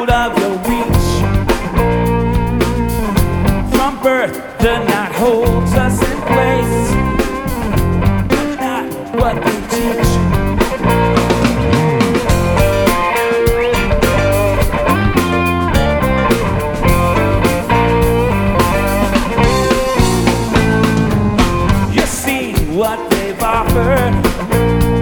out of your reach. From birth, the night holds us in place, not what they teach. You see what they've offered,